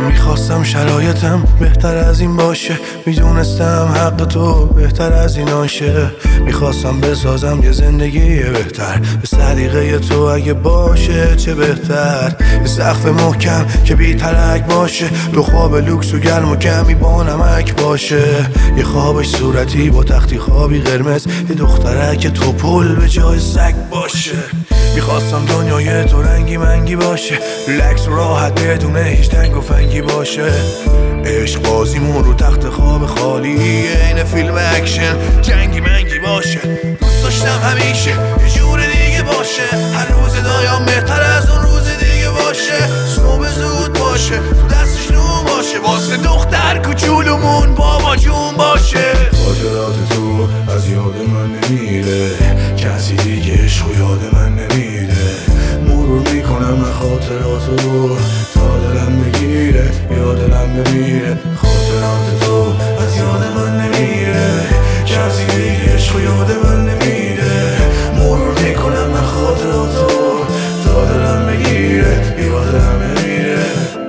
میخواستم شرایطم بهتر از این باشه، میدونستم حق تو بهتر از این آشه. میخواستم بسازم یه زندگی بهتر به سلیقه تو، اگه باشه چه بهتر. یه سقف محکم که بی ترک باشه، دو خواب لوکس و گرم و کمی با نمک باشه. یه خوابش صورتی با تختی خوابی قرمز، یه دخترک تو پل به جای سگ باشه. میخواستم دنیای تو رنگی منگی باشه، ریلکس و راحت بدون هیچ تنگ و فنگی باشه. عشق بازیمون رو تخت خواب خالی، این فیلم اکشن جنگی منگی باشه. دوست داشتم همیشه یه جور دیگه باشه، هر روز دایم بهتر از اون روز دیگه باشه. صبح زود باشه، تو دستش نون باشه، واسه دختر کوچولومون بابا جون باشه. خاطرات تو از یاد من نمیره، کسی دیگه عشق و یاد من نمیده. مرور میکنم خاطراتو تا دلم بگیره یا دلم بمیره. خاطرات تو از یاد من نمیره، کسی دیگه عشق و یاد من نمیده. مرور میکنم خاطراتو تا دلم بگیره یا دلم بمیره.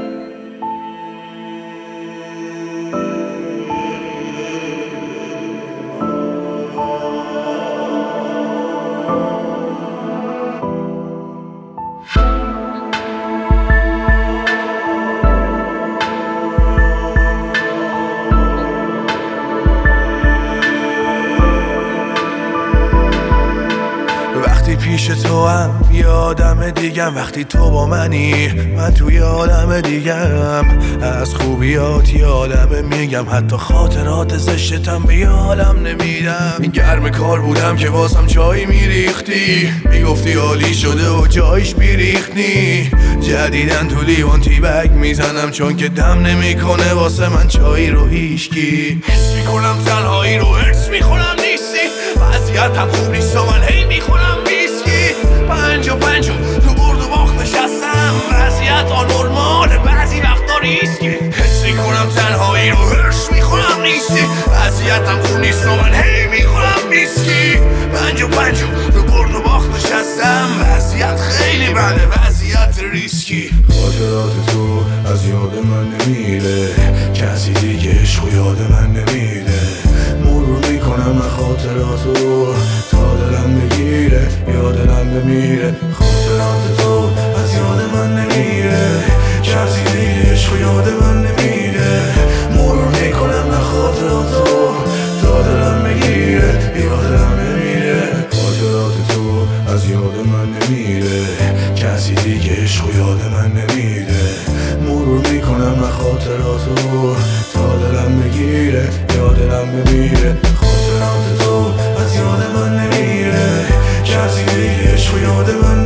پیش تو هم یه آدم دیگم، وقتی تو با منی من توی عالم دیگم. از خوبیات یادم میگم، حتی خاطرات زشتم به یادم نمیدم. این گرم کار بودم که واسم چای میریختی، میگفتی عالی شده و جایش میریختی. جدیدن تو لیوان تی بگ میزنم، چون که دم نمیکنه واسه من چای رو هیشکی. حس میکنم تنهایی رو حس میخونم نیستی، وضعیتم خوب نیست و من هی میخونم پنج و تو برد و باخت نشستم. وضعیت آنورماله، بعضی وقتا ریسکی. حس میکنم تنهایی رو هرش میخونم نیستی، وضعیتم خوب نیست و من هی میخونم میسکی. پنج و برد و باخت نشستم، وضعیت خیلی بده، وضعیت ریسکی. خاطرات تو از یاد من نمیره، کسی دیگه عشق و یاد من نمیده. مرور میکنم خاطراتو تا دلم بگیره یا دلم بمیره. خاطرات تو از یاد من نمیره، کسی دیگه عشق و یاد من نمیده. مرور میکنم خاطراتو تا دلم بگیره یا دلم بمیره. خاطرات تو از یاد من نمیره، کسی دیگه عشق و یاد من نمیده. مرور میکنم خاطراتو تا دلم بگیره یا دلم بمیره. خاطرات تو از یاد من نمیره، کسی دیگه عشق و یاد من